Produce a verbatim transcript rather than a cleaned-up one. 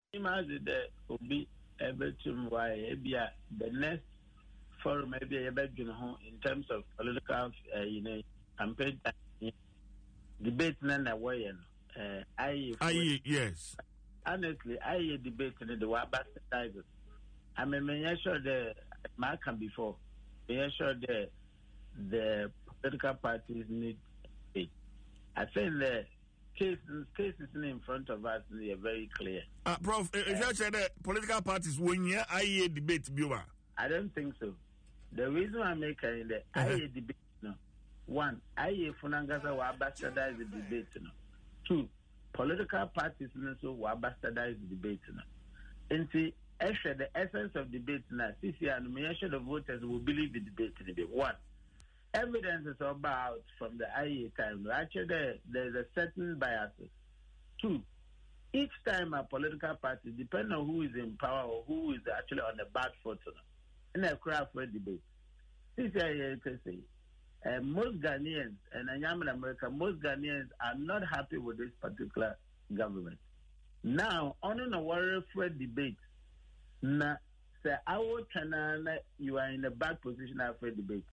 Imagine that Obi Everton why the next forum maybe in terms of political uh, you know campaign debate na way uh I I yes. Honestly, I debate in the Wabastardizers. I mean, I'm sure the Markham before. I'm sure the the political parties need it. I think the cases cases in front of us are very clear. Uh, Prof, if you say that political parties when you I debate viewer. I don't think so. The reason I make it in the I debate no. One, I Funangasa wa bastardize the debate no. Two, political parties also wa bastardize the debate no. And see, actually the essence of debate now, C C and me sure the voters will believe the debate to be one. Evidence is about from the I E A time. Actually, there, there's a certain biases. Two, each time a political party, depending on who is in power or who is actually on the back foot, in a craft for debate. This is I say, uh, most Ghanaians, and I am in America, most Ghanaians are not happy with this particular government. Now, on a warrior for debate, now, say, I will you are in a bad position after debate.